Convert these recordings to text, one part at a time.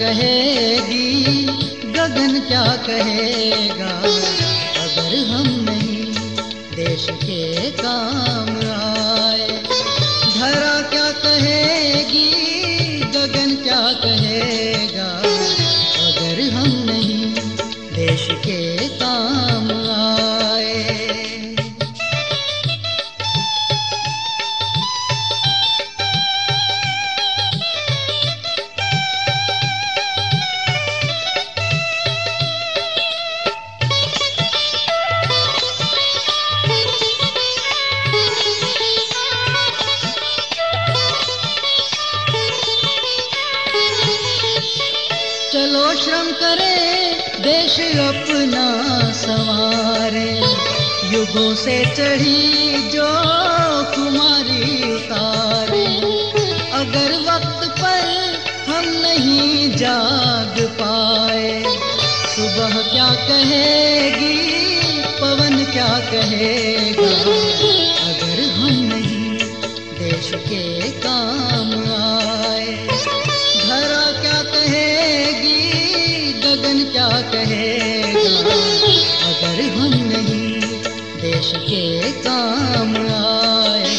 कहेगी, गगन क्या कहेगा, अगर हम नहीं देश के काम आए। धरा क्या कहेगी, गगन क्या कहेगा, अगर हम नहीं देश के काम आए। चलो श्रम करें, देश अपना संवारे, युगों से चढ़ी जो कुमारी उतारे। अगर वक्त पर हम नहीं जाग पाए, सुबह क्या कहेगी, पवन क्या कहेगा, अगर हम नहीं देश के काम आए। धरा क्या कहेगी, गगन क्या कहेगा, अगर हम नहीं देश के काम आए।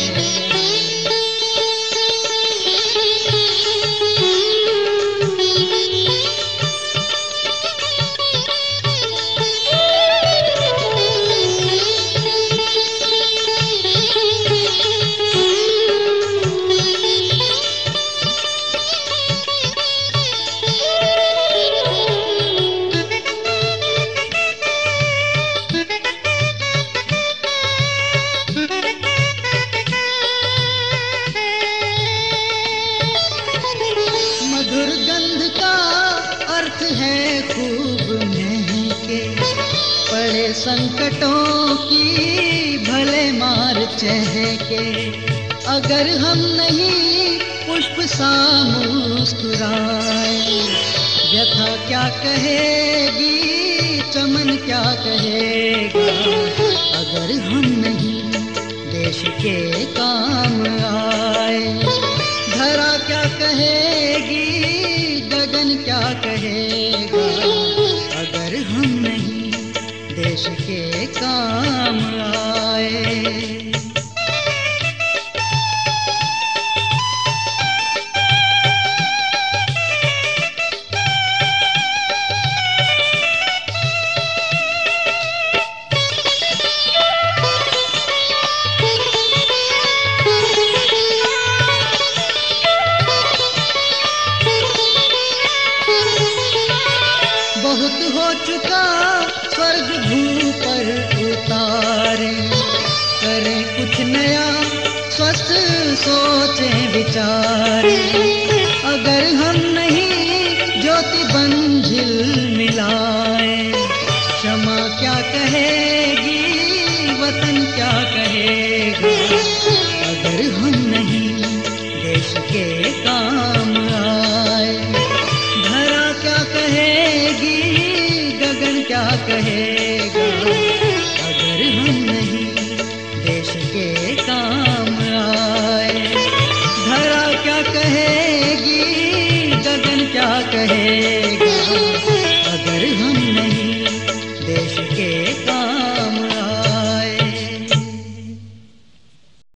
मधुर गंध का अर्थ है खूब महके, पड़े संकटों की भले मार चहके। अगर हम नहीं पुष्प सा मुस्कुराए, व्यथा क्या कहेगी, चमन क्या कहेगा, अगर हम नहीं देश के काम आए। धरा क्या कहेगी, गगन क्या कहेगा, अगर हम नहीं देश के काम आए। बहुत हो चुका स्वर्ग भू पर उतारे, करें कुछ नया स्वस्थ सोचें विचारे। अगर हम नहीं ज्योति मंजिल मिलाए, क्षमा क्या कहेगी, वतन क्या कहेगा, अगर हम नहीं देश के काम आए। धरा क्या कहेगी, गगन क्या कहेगा, अगर हम नहीं देश के काम आए। धरा क्या कहेगी, गगन क्या कहेगा,